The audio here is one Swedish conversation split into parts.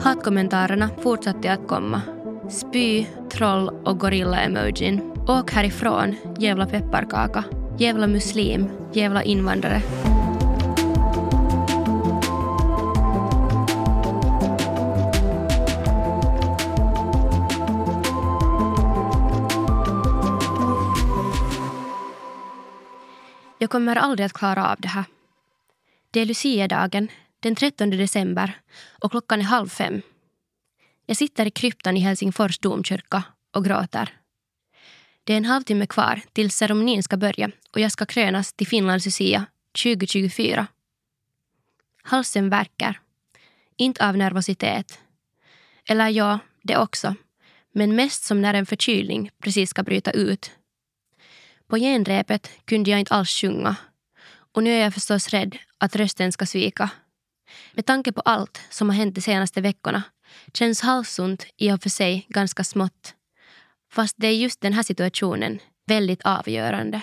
Hatkommentarerna fortsatte att komma. Spy, troll och gorilla-emojin. Åk härifrån, jävla pepparkaka. Jävla muslim, jävla invandrare. Jag kommer aldrig att klara av det här. Det är Lucia-dagen, den 13 december, och klockan är 4:30. Jag sitter i kryptan i Helsingfors domkyrka och gråter. Det är en halvtimme kvar tills ceremonin ska börja och jag ska krönas till Finlands Lucia 2024. Halsen värker. Inte av nervositet. Eller ja, det också. Men mest som när en förkylning precis ska bryta ut. På genrepet kunde jag inte alls sjunga. Och nu är jag förstås rädd att rösten ska svika. Med tanke på allt som har hänt de senaste veckorna känns halsont i och för sig ganska smått. Fast det är just den här situationen väldigt avgörande.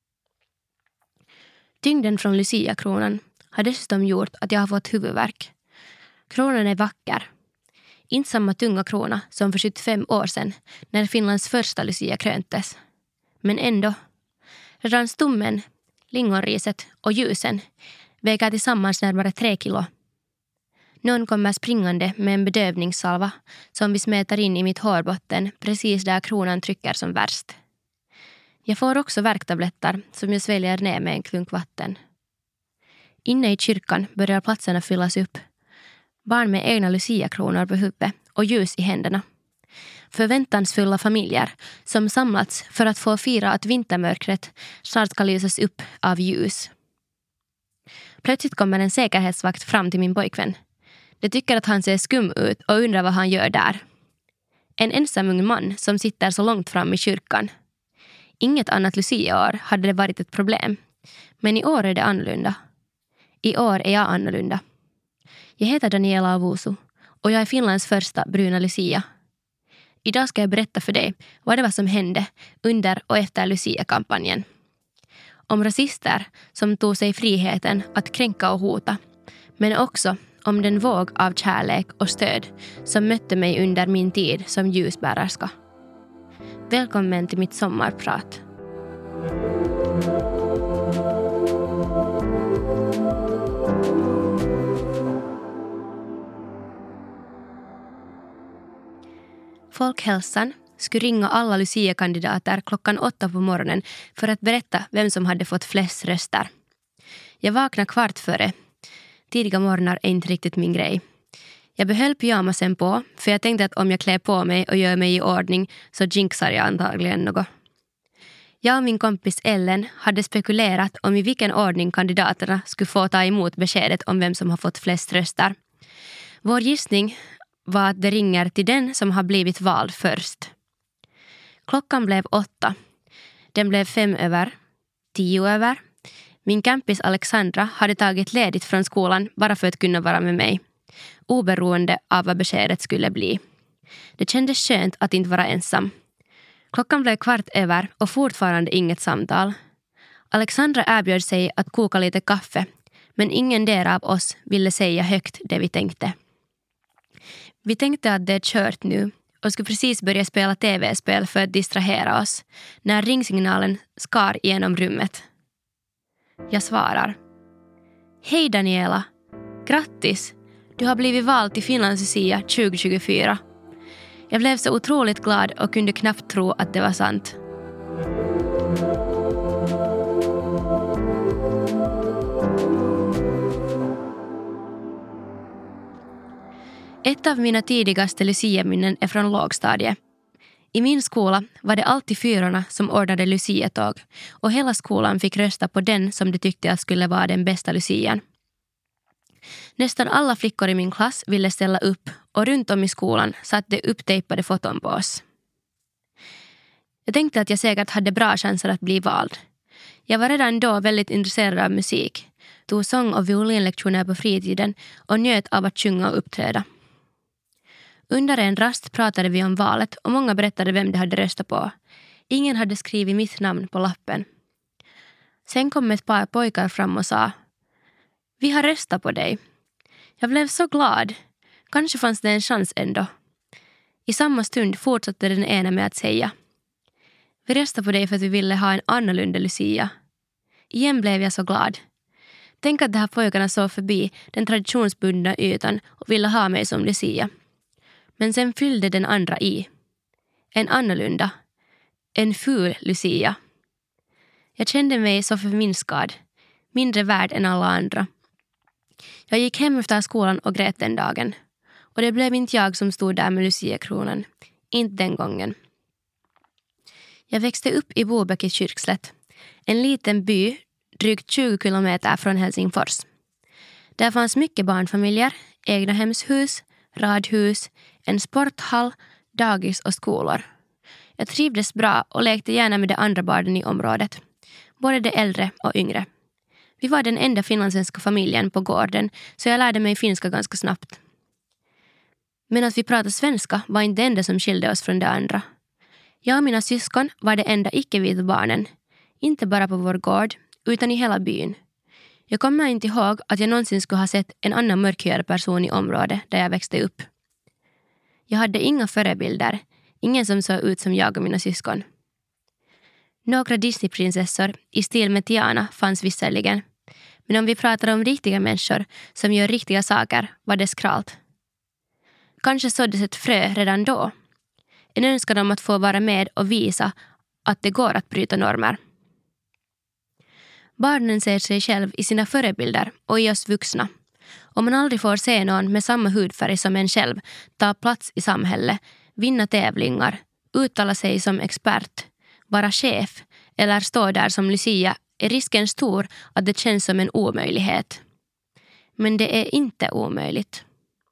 Tyngden från Lucia-kronan har dessutom gjort att jag har fått huvudvärk. Kronan är vacker. Inte samma tunga krona som för 75 år sedan när Finlands första Lucia kröntes. Men ändå. Redan stommen, lingonriset och ljusen väger tillsammans närmare 3 kilo. Någon kommer springande med en bedövningssalva som vi smätar in i mitt hårbotten precis där kronan trycker som värst. Jag får också värktabletter som jag sväljer ner med en klunk vatten. Inne i kyrkan börjar platserna fyllas upp. Barn med egna Lucia-kronor på huvudet och ljus i händerna. Förväntansfulla familjer som samlats för att få fira att vintermörkret snart ska lysas upp av ljus. Plötsligt kommer en säkerhetsvakt fram till min pojkvän. De tycker att han ser skum ut och undrar vad han gör där. En ensam ung man som sitter så långt fram i kyrkan. Inget annat Lucia-år hade det varit ett problem. Men i år är det annorlunda. I år är jag annorlunda. Jag heter Daniela Avusu och jag är Finlands första bruna Lucia. Idag ska jag berätta för dig vad det var som hände under och efter Lucia-kampanjen. Om rasister som tog sig friheten att kränka och hota. Men också om den våg av kärlek och stöd som mötte mig under min tid som ljusbärarska. Välkommen till mitt sommarprat. Folkhälsan skulle ringa alla Lucia-kandidater klockan 8 på morgonen för att berätta vem som hade fått flest röster. Jag vaknade 15:15. Tidiga morgnar är inte riktigt min grej. Jag behöll pyjamasen på för jag tänkte att om jag klär på mig och gör mig i ordning så jinxar jag antagligen något. Jag och min kompis Ellen hade spekulerat om i vilken ordning kandidaterna skulle få ta emot beskedet om vem som har fått flest röster. Vår gissning var att det ringer till den som har blivit vald först. Klockan blev 8. Den blev 5:05, 10:10. Min campis Alexandra hade tagit ledigt från skolan bara för att kunna vara med mig. Oberoende av vad beskedet skulle bli. Det kändes skönt att inte vara ensam. Klockan blev 15:15 och fortfarande inget samtal. Alexandra erbjöd sig att koka lite kaffe, men ingen där av oss ville säga högt det vi tänkte. Vi tänkte att det är kört nu och skulle precis börja spela tv-spel för att distrahera oss när ringsignalen skar igenom rummet. Jag svarar. Hej Daniela, grattis! Du har blivit vald till Finlands Lucia 2024. Jag blev så otroligt glad och kunde knappt tro att det var sant. Ett av mina tidigaste Lucia-minnen är från lågstadiet. I min skola var det alltid fyrorna som ordnade Lucia-tåg och hela skolan fick rösta på den som de tyckte att skulle vara den bästa Lucian. Nästan alla flickor i min klass ville ställa upp och runt om i skolan satt de upptejpade foton på oss. Jag tänkte att jag säkert hade bra chanser att bli vald. Jag var redan då väldigt intresserad av musik, tog sång- och violinlektioner på fritiden och njöt av att sjunga och uppträda. Under en rast pratade vi om valet och många berättade vem de hade röstat på. Ingen hade skrivit mitt namn på lappen. Sen kom ett par pojkar fram och sa: Vi har röstat på dig. Jag blev så glad. Kanske fanns det en chans ändå. I samma stund fortsatte den ena med att säga: vi röstade på dig för att vi ville ha en annorlunda Lucia. Igen blev jag så glad. Tänk att de här pojkarna såg förbi den traditionsbundna ytan och ville ha mig som Lucia. Men sen fyllde den andra i. En annorlunda. En ful Lucia. Jag kände mig så förminskad. Mindre värd än alla andra. Jag gick hem efter skolan och grät den dagen. Och det blev inte jag som stod där med Lucia-kronan. Inte den gången. Jag växte upp i Bobäck i Kyrkslätt. En liten by drygt 20 kilometer från Helsingfors. Där fanns mycket barnfamiljer, egna hemshus, radhus, en sporthall, dagis och skolor. Jag trivdes bra och lekte gärna med de andra barnen i området. Både de äldre och yngre. Vi var den enda finlandssvenska familjen på gården, så jag lärde mig finska ganska snabbt. Men att vi pratade svenska var inte det enda som skilde oss från de andra. Jag och mina syskon var de enda icke-vita barnen. Inte bara på vår gård, utan i hela byn. Jag kommer inte ihåg att jag någonsin skulle ha sett en annan mörkhyad person i området där jag växte upp. Jag hade inga förebilder, ingen som såg ut som jag och mina syskon. Några Disneyprinsessor i stil med Tiana fanns visserligen. Men om vi pratar om riktiga människor som gör riktiga saker var det skralt. Kanske såddes ett frö redan då. En önskan om att få vara med och visa att det går att bryta normer. Barnen ser sig själv i sina förebilder och i oss vuxna. Om man aldrig får se någon med samma hudfärg som en själv ta plats i samhället, vinna tävlingar, uttala sig som expert, vara chef eller stå där som Lucia är risken stor att det känns som en omöjlighet. Men det är inte omöjligt.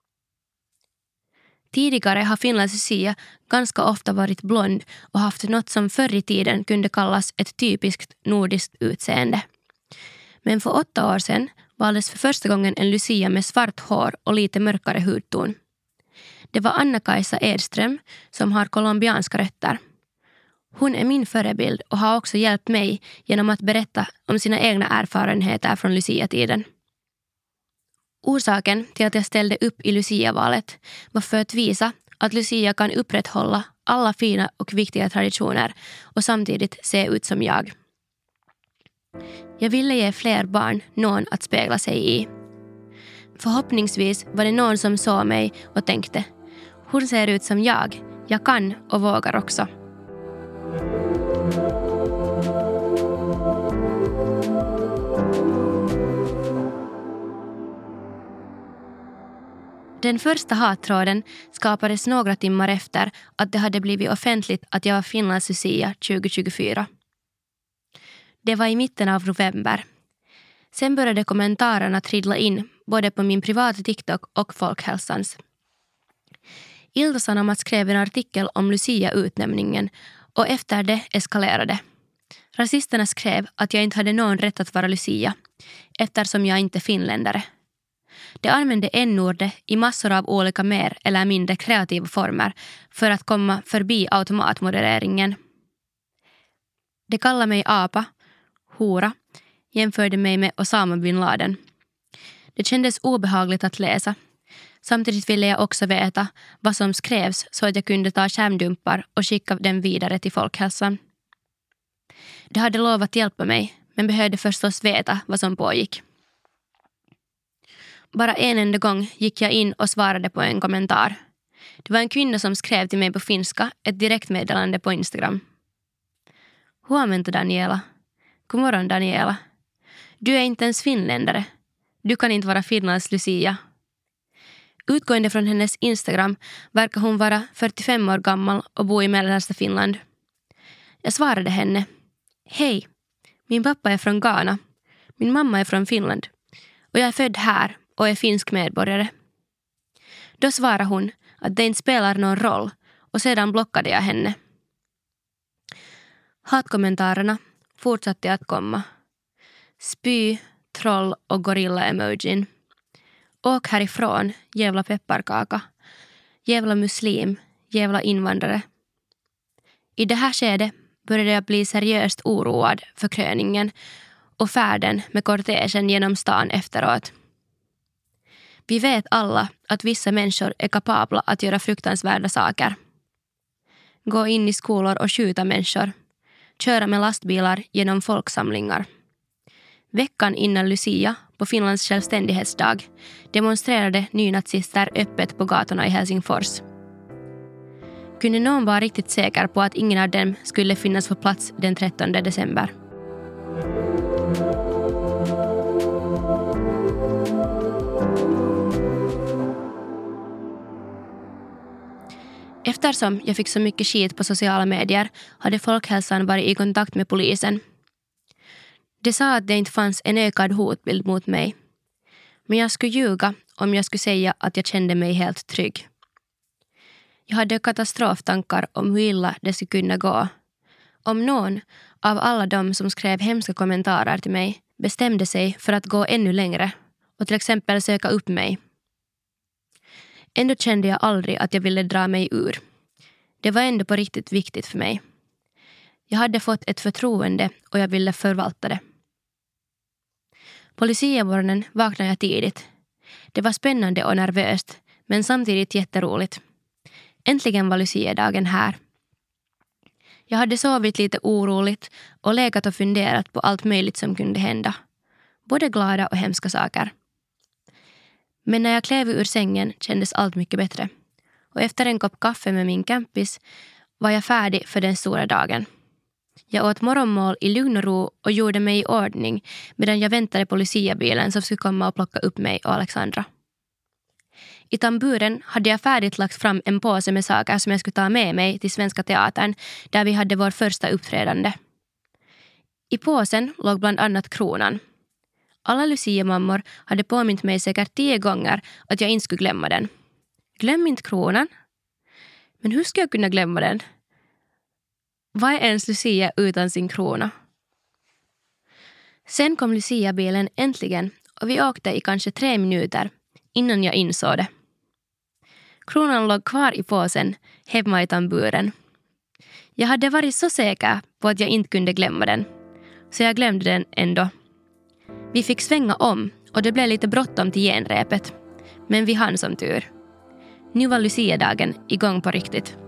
Tidigare har Finlands Lucia ganska ofta varit blond och haft något som förr i tiden kunde kallas ett typiskt nordiskt utseende. Men för 8 år sedan valdes för första gången en Lucia med svart hår och lite mörkare hudton. Det var Anna-Kajsa Edström som har colombianska rötter. Hon är min förebild och har också hjälpt mig genom att berätta om sina egna erfarenheter från Lucia-tiden. Orsaken till att jag ställde upp i Lucia-valet var för att visa att Lucia kan upprätthålla alla fina och viktiga traditioner och samtidigt se ut som jag. Jag ville ge fler barn någon att spegla sig i. Förhoppningsvis var det någon som såg mig och tänkte: hon ser ut som jag kan och vågar också. Den första hattråden skapades några timmar efter att det hade blivit offentligt att jag var Finlands Lucia 2024. Det var i mitten av november. Sen började kommentarerna trilla in både på min privata TikTok och Folkhälsans. Ilta-Sanomat skrev en artikel om Lucia-utnämningen och efter det eskalerade. Rasisterna skrev att jag inte hade någon rätt att vara Lucia eftersom jag inte är finländare. De använde n-ordet i massor av olika mer eller mindre kreativa former för att komma förbi automatmodereringen. De kallade mig apa, hora, jämförde mig med Osama bin Laden. Det kändes obehagligt att läsa. Samtidigt ville jag också veta vad som skrevs så att jag kunde ta skärmdumpar och skicka dem vidare till Folkhälsan. De hade lovat hjälpa mig men behövde förstås veta vad som pågick. Bara en enda gång gick jag in och svarade på en kommentar. Det var en kvinna som skrev till mig på finska ett direktmeddelande på Instagram. Huomenta Daniela. God morgon Daniela. Du är inte ens finländare. Du kan inte vara Finlands Lucia. Utgående från hennes Instagram verkar hon vara 45 år gammal och bo i mellersta Finland. Jag svarade henne. Hej, min pappa är från Ghana. Min mamma är från Finland. Och jag är född här och är finsk medborgare. Då svarade hon att det inte spelar någon roll och sedan blockade jag henne. Hatkommentarerna fortsatte att komma. Spy, troll och gorilla-emojin. Åk härifrån, jävla pepparkaka. Jävla muslim, jävla invandrare. I det här skedet började jag bli seriöst oroad för kröningen och färden med kortegen genom stan efteråt. Vi vet alla att vissa människor är kapabla att göra fruktansvärda saker. Gå in i skolor och skjuta människor. Köra med lastbilar genom folksamlingar. Veckan innan Lucia, på Finlands självständighetsdag, demonstrerade nynazister öppet på gatorna i Helsingfors. Kunde någon vara riktigt säker på att ingen av dem skulle finnas på plats den 13 december? Eftersom jag fick så mycket skit på sociala medier hade folkhälsan varit i kontakt med polisen. De sa att det inte fanns en ökad hotbild mot mig. Men jag skulle ljuga om jag skulle säga att jag kände mig helt trygg. Jag hade katastroftankar om hur illa det skulle kunna gå. Om någon av alla de som skrev hemska kommentarer till mig bestämde sig för att gå ännu längre och till exempel söka upp mig. Ändå kände jag aldrig att jag ville dra mig ur. Det var ändå på riktigt viktigt för mig. Jag hade fått ett förtroende och jag ville förvalta det. På Lucia-morgonen vaknade jag tidigt. Det var spännande och nervöst, men samtidigt jätteroligt. Äntligen var Lucia-dagen här. Jag hade sovit lite oroligt och legat och funderat på allt möjligt som kunde hända. Både glada och hemska saker. Men när jag klev ur sängen kändes allt mycket bättre. Och efter en kopp kaffe med min campis var jag färdig för den stora dagen. Jag åt morgonmål i lugn och ro och gjorde mig i ordning medan jag väntade på Lucia-bilen som skulle komma och plocka upp mig och Alexandra. I tamburen hade jag färdigt lagt fram en påse med saker som jag skulle ta med mig till Svenska Teatern där vi hade vår första uppträdande. I påsen låg bland annat kronan. Alla Lucia-mammor hade påmint mig säkert 10 gånger att jag inte skulle glömma den. Glöm inte kronan. Men hur ska jag kunna glömma den? Vad är ens Lucia utan sin krona? Sen kom Lucia-bilen äntligen och vi åkte i kanske 3 minuter innan jag insåg det. Kronan låg kvar i påsen hemma i tamburen. Jag hade varit så säker på att jag inte kunde glömma den. Så jag glömde den ändå. Vi fick svänga om och det blev lite bråttom till genrepet. Men vi hann som tur. Nu var Lucia-dagen igång på riktigt.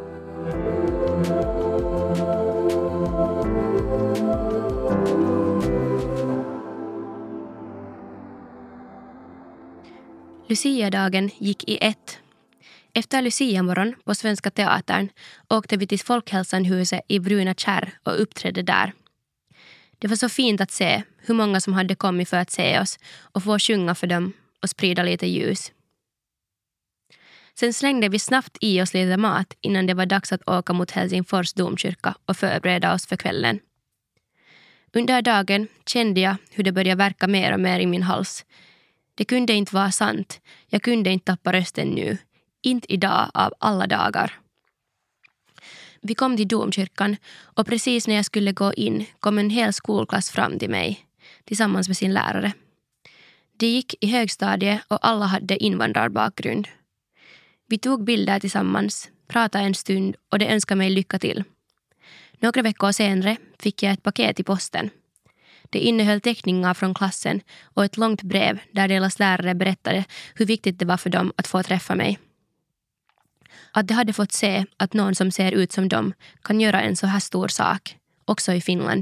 Lucia-dagen gick i ett. Efter Lucia-morgon på Svenska Teatern åkte vi till Folkhälsanhuset i Bruna Kärr och uppträdde där. Det var så fint att se hur många som hade kommit för att se oss och få sjunga för dem och sprida lite ljus. Sen slängde vi snabbt i oss lite mat innan det var dags att åka mot Helsingfors domkyrka och förbereda oss för kvällen. Under dagen kände jag hur det började verka mer och mer i min hals. Det kunde inte vara sant. Jag kunde inte tappa rösten nu. Inte idag av alla dagar. Vi kom till domkyrkan och precis när jag skulle gå in kom en hel skolklass fram till mig tillsammans med sin lärare. De gick i högstadiet och alla hade invandrarbakgrund. Vi tog bilder tillsammans, pratade en stund och de önskade mig lycka till. Några veckor senare fick jag ett paket i posten. Det innehöll teckningar från klassen och ett långt brev där deras lärare berättade hur viktigt det var för dem att få träffa mig. Att de hade fått se att någon som ser ut som dem kan göra en så här stor sak, också i Finland.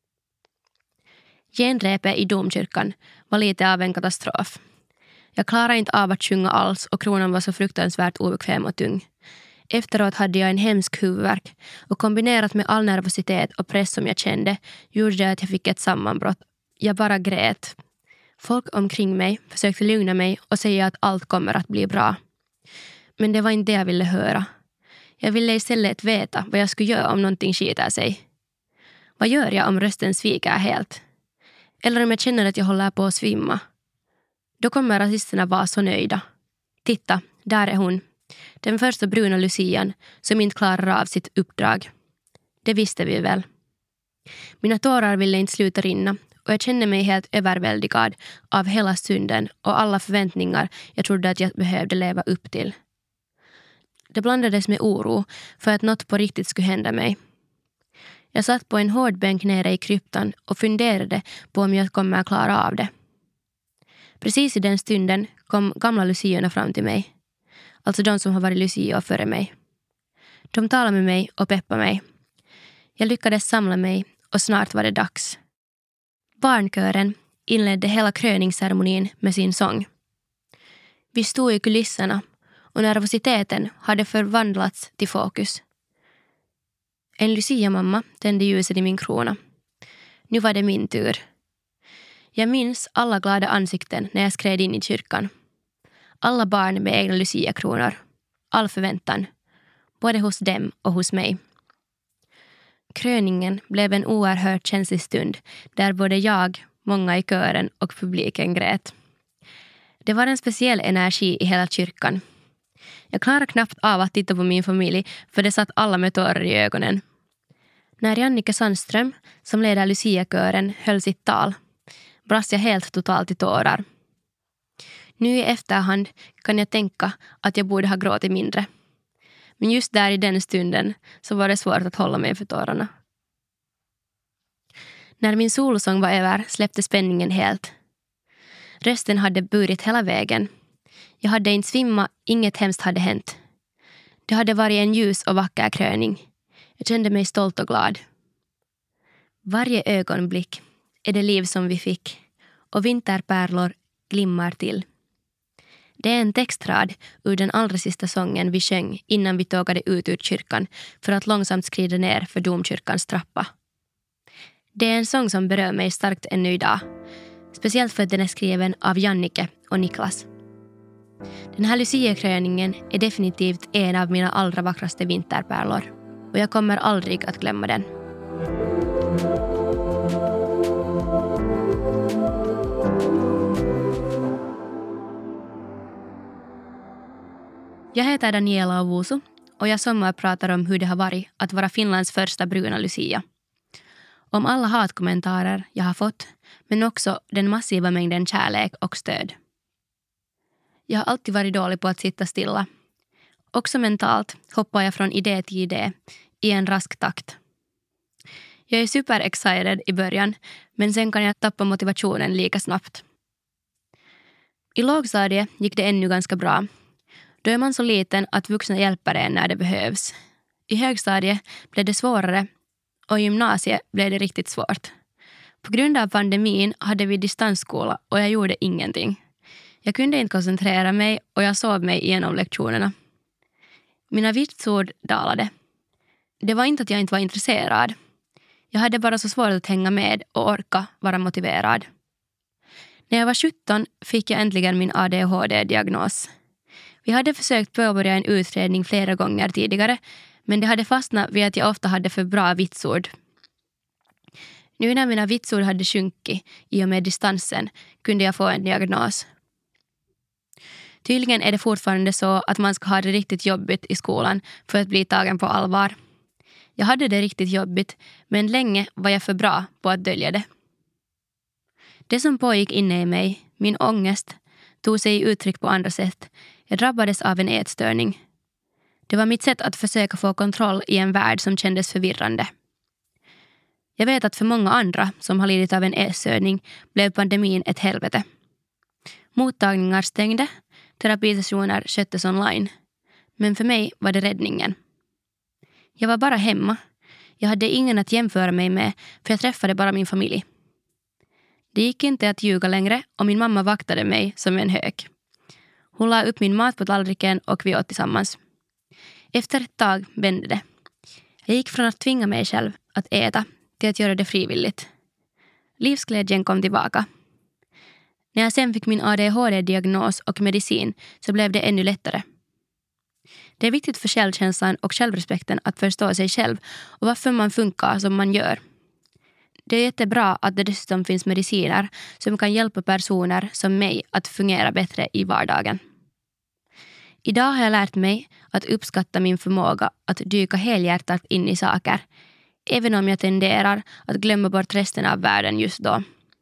Genrepet i domkyrkan var lite av en katastrof. Jag klarade inte av att sjunga alls och kronan var så fruktansvärt obekväm och tung. Efteråt hade jag en hemsk huvudvärk och kombinerat med all nervositet och press som jag kände gjorde det att jag fick ett sammanbrott. Jag bara grät. Folk omkring mig försökte lugna mig och säga att allt kommer att bli bra. Men det var inte det jag ville höra. Jag ville istället veta vad jag skulle göra om någonting skiter sig. Vad gör jag om rösten sviker helt? Eller om jag känner att jag håller på att svimma? Då kommer rasisterna vara så nöjda. Titta, där är hon. Den första bruna Lucian som inte klarar av sitt uppdrag. Det visste vi väl. Mina tårar ville inte sluta rinna och jag kände mig helt överväldigad av hela stunden och alla förväntningar jag trodde att jag behövde leva upp till. Det blandades med oro för att något på riktigt skulle hända mig. Jag satt på en hård bänk nere i kryptan och funderade på om jag kommer att klara av det. Precis i den stunden kom gamla luciorna fram till mig. Alltså de som har varit lucia före mig. De talade med mig och peppade mig. Jag lyckades samla mig och snart var det dags. Barnkören inledde hela kröningsceremonin med sin sång. Vi stod i kulisserna och nervositeten hade förvandlats till fokus. En Lucia-mamma tände ljuset i min krona. Nu var det min tur. Jag minns alla glada ansikten när jag skred in i kyrkan. Alla barn med egna Lucia-kronor. All förväntan. Både hos dem och hos mig. Kröningen blev en oerhört känslig stund där både jag, många i kören och publiken grät. Det var en speciell energi i hela kyrkan. Jag klarade knappt av att titta på min familj för det satt alla med tårar i ögonen. När Jannike Sandström, som leder Lucia-kören, höll sitt tal brast jag helt totalt i tårar. Nu i efterhand kan jag tänka att jag borde ha gråtit mindre. Men just där i den stunden så var det svårt att hålla mig för tårarna. När min solosång var över släppte spänningen helt. Rösten hade burit hela vägen. Jag hade inte svimmat, inget hemskt hade hänt. Det hade varit en ljus och vacker kröning. Jag kände mig stolt och glad. Varje ögonblick är det liv som vi fick och vinterpärlor glimmar till. Det är en textrad ur den allra sista sången vi sjöng innan vi tågade ut ur kyrkan för att långsamt skrida ner för domkyrkans trappa. Det är en sång som berör mig starkt ännu idag. Speciellt för att den är skriven av Jannike och Niklas. Den här Lucia-kröningen är definitivt en av mina allra vackraste vinterpärlor. Och jag kommer aldrig att glömma den. Jag heter Daniela Ovusu och jag sommarpratar om hur det har varit att vara Finlands första bruna Lucia. Om alla hatkommentarer jag har fått, men också den massiva mängden kärlek och stöd. Jag har alltid varit dålig på att sitta stilla. Också mentalt hoppar jag från idé till idé i en rask takt. Jag är super excited i början, men sen kan jag tappa motivationen lika snabbt. I lågstadiet gick det ännu ganska bra. Då är man så liten att vuxna hjälper en när det behövs. I högstadiet blev det svårare och i gymnasiet blev det riktigt svårt. På grund av pandemin hade vi distansskola och jag gjorde ingenting. Jag kunde inte koncentrera mig och jag sov mig igenom lektionerna. Mina vitsord dalade. Det var inte att jag inte var intresserad. Jag hade bara så svårt att hänga med och orka vara motiverad. När jag var 17 fick jag äntligen min ADHD-diagnos. Vi hade försökt påbörja en utredning flera gånger tidigare, men det hade fastnat vid att jag ofta hade för bra vitsord. Nu när mina vitsord hade sjunkit i och med distansen kunde jag få en diagnos. Tydligen är det fortfarande så att man ska ha det riktigt jobbigt i skolan för att bli tagen på allvar. Jag hade det riktigt jobbigt, men länge var jag för bra på att dölja det. Det som pågick inne i mig, min ångest, tog sig uttryck på andra sätt. Jag drabbades av en ätstörning. Det var mitt sätt att försöka få kontroll i en värld som kändes förvirrande. Jag vet att för många andra som har lidit av en ätstörning blev pandemin ett helvete. Mottagningar stängde, terapisessioner sköttes online. Men för mig var det räddningen. Jag var bara hemma. Jag hade ingen att jämföra mig med för jag träffade bara min familj. Det gick inte att ljuga längre och min mamma vaktade mig som en hök. Hon la upp min mat på tallriken och vi åt tillsammans. Efter ett tag vände det. Jag gick från att tvinga mig själv att äta till att göra det frivilligt. Livsglädjen kom tillbaka. När jag sen fick min ADHD-diagnos och medicin så blev det ännu lättare. Det är viktigt för självkänslan och självrespekten att förstå sig själv och varför man funkar som man gör. Det är jättebra att det dessutom finns mediciner som kan hjälpa personer som mig att fungera bättre i vardagen. Idag har jag lärt mig att uppskatta min förmåga att dyka helhjärtat in i saker, även om jag tenderar att glömma bort resten av världen just då.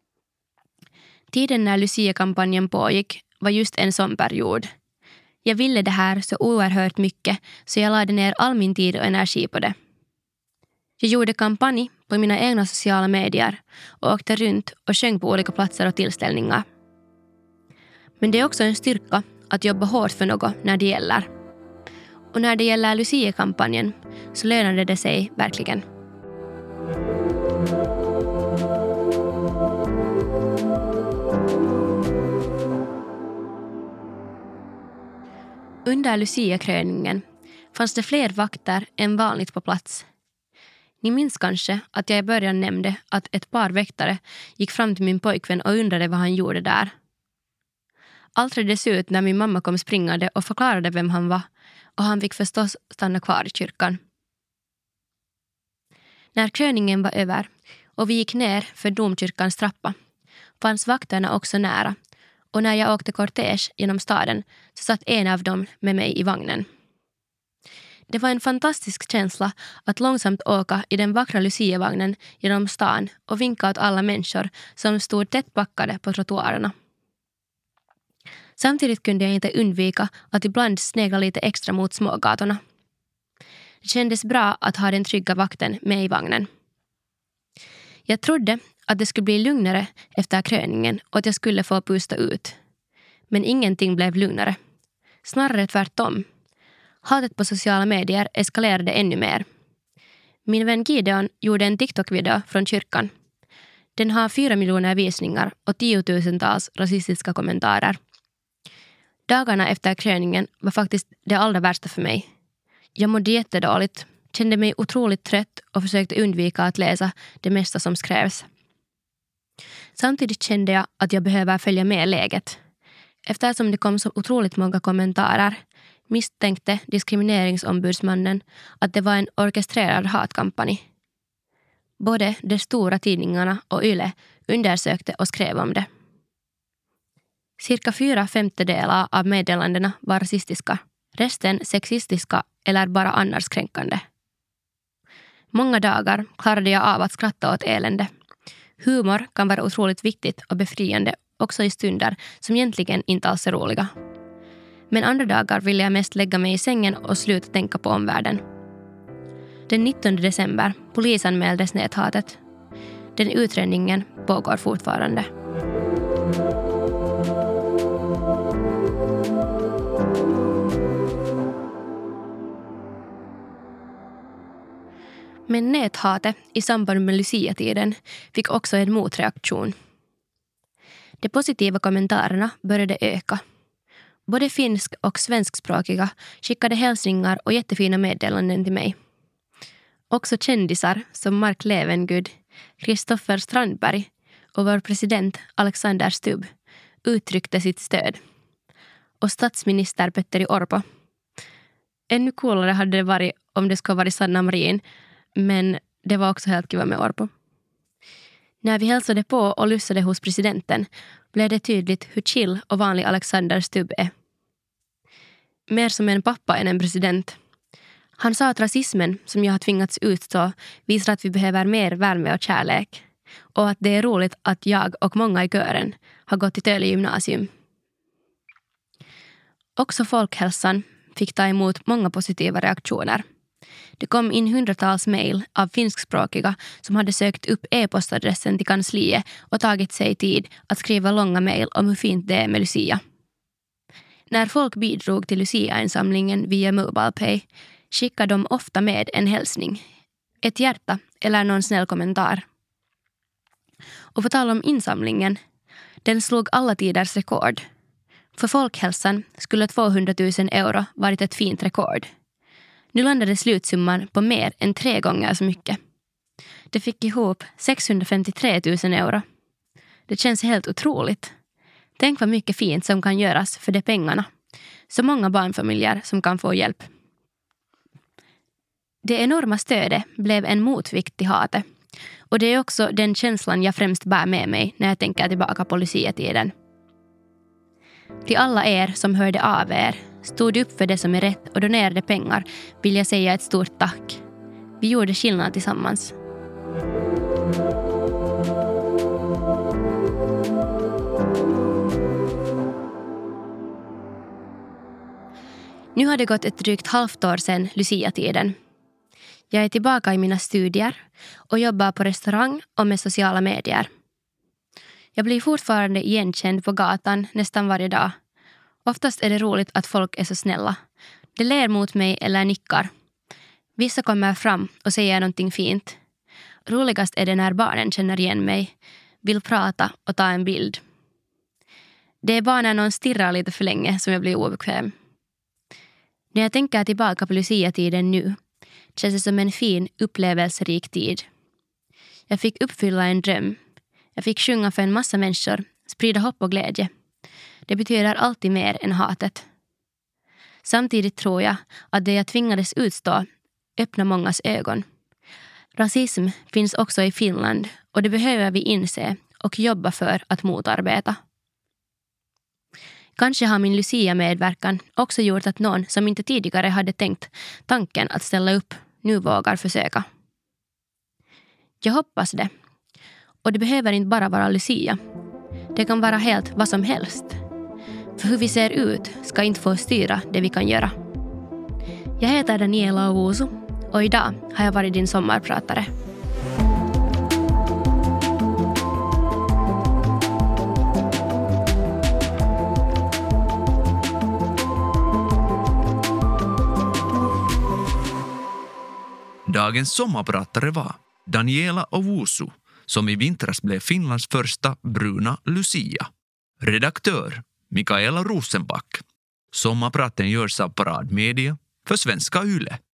Tiden när Lucia-kampanjen pågick var just en sån period. Jag ville det här så oerhört mycket så jag lade ner all min tid och energi på det. Jag gjorde kampanj på mina egna sociala medier och åkte runt och sjöng på olika platser och tillställningar. Men det är också en styrka att jobba hårt för något när det gäller. Och när det gäller Lucia-kampanjen så lönade det sig verkligen. Under Lucia-kröningen fanns det fler vakter än vanligt på plats. Ni minns kanske att jag i början nämnde att ett par väktare gick fram till min pojkvän och undrade vad han gjorde där. Allt reddes ut när min mamma kom springande och förklarade vem han var, och han fick förstås stanna kvar i kyrkan. När kröningen var över och vi gick ner för domkyrkans trappa fanns vakterna också nära, och när jag åkte kortege genom staden så satt en av dem med mig i vagnen. Det var en fantastisk känsla att långsamt åka i den vackra Lucia-vagnen genom stan och vinka åt alla människor som stod tätt packade på trottoarerna. Samtidigt kunde jag inte undvika att ibland snegla lite extra mot smågatorna. Det kändes bra att ha den trygga vakten med i vagnen. Jag trodde att det skulle bli lugnare efter kröningen och att jag skulle få pusta ut. Men ingenting blev lugnare. Snarare tvärtom. Hatet på sociala medier eskalerade ännu mer. Min vän Gideon gjorde en TikTok-video från kyrkan. Den har 4 miljoner visningar och 10 000-tals rasistiska kommentarer. Dagarna efter kröningen var faktiskt det allra värsta för mig. Jag mådde jättedåligt, kände mig otroligt trött och försökte undvika att läsa det mesta som skrevs. Samtidigt kände jag att jag behöver följa med läget. Eftersom det kom så otroligt många kommentarer misstänkte diskrimineringsombudsmannen att det var en orkestrerad hatkampanj. Både de stora tidningarna och YLE undersökte och skrev om det. Cirka 4/5 av meddelandena var rasistiska, resten sexistiska eller bara annars kränkande. Många dagar klarade jag av att skratta åt elände. Humor kan vara otroligt viktigt och befriande också i stunder som egentligen inte alls är roliga. Men andra dagar ville jag mest lägga mig i sängen och sluta tänka på omvärlden. Den 19 december polisanmäldes näthatet. Den utredningen pågår fortfarande. Men näthatet i samband med Lucia-tiden fick också en motreaktion. De positiva kommentarerna började öka. Både finsk- och svenskspråkiga skickade hälsningar och jättefina meddelanden till mig. Också kändisar som Mark Levengood, Kristoffer Strandberg och vår president Alexander Stubb uttryckte sitt stöd. Och statsminister Petteri Orpo. Ännu coolare hade det varit om det skulle varit Sanna Marin, men det var också helt kul med Orpo. När vi hälsade på och lyssnade hos presidenten blev det tydligt hur chill och vanlig Alexander Stubb är. Mer som en pappa än en president. Han sa att rasismen som jag har tvingats utstå visar att vi behöver mer värme och kärlek. Och att det är roligt att jag och många i kören har gått i Töle gymnasium. Också folkhälsan fick ta emot många positiva reaktioner. Det kom in hundratals mejl av finskspråkiga som hade sökt upp e-postadressen till kansliet och tagit sig tid att skriva långa mejl om hur fint det är med Lucia. När folk bidrog till Lucia-insamlingen via MobilePay skickade de ofta med en hälsning, ett hjärta eller någon snäll kommentar. Och på tal om insamlingen, den slog alla tiders rekord. För folkhälsan skulle 200 000 euro varit ett fint rekord. Nu landade slutsumman på mer än 3 gånger så mycket. Det fick ihop 653 000 euro. Det känns helt otroligt. Tänk vad mycket fint som kan göras för de pengarna. Så många barnfamiljer som kan få hjälp. Det enorma stödet blev en motvikt till hatet. Och det är också den känslan jag främst bär med mig när jag tänker tillbaka på Lucia-tiden. Till alla er som hörde av er, stod upp för det som är rätt och donerade pengar vill jag säga ett stort tack. Vi gjorde skillnad tillsammans. Nu har det gått ett drygt halvt år sedan Lucia-tiden. Jag är tillbaka i mina studier och jobbar på restaurang och med sociala medier. Jag blir fortfarande igenkänd på gatan nästan varje dag. Oftast är det roligt att folk är så snälla. De ler mot mig eller nickar. Vissa kommer fram och säger någonting fint. Roligast är det när barnen känner igen mig, vill prata och ta en bild. Det är bara när någon stirrar lite för länge som jag blir obekväm. När jag tänker tillbaka på Lucia-tiden nu känns det som en fin, upplevelserik tid. Jag fick uppfylla en dröm. Jag fick sjunga för en massa människor, sprida hopp och glädje. Det betyder alltid mer än hatet. Samtidigt tror jag att det jag tvingades utstå öppnar mångas ögon. Rasism finns också i Finland och det behöver vi inse och jobba för att motarbeta. Kanske har min Lucia-medverkan också gjort att någon som inte tidigare hade tänkt tanken att ställa upp nu vågar försöka. Jag hoppas det. Och det behöver inte bara vara Lucia. Det kan vara helt vad som helst. För hur vi ser ut ska inte få styra det vi kan göra. Jag heter Daniela Owusu och idag har jag varit din sommarpratare. Dagens sommarpratare var Daniela Owusu, som i vintras blev Finlands första bruna Lucia. Redaktör Mikaela Rosenback. Sommarpraten görs av Parad Media för Svenska Yle.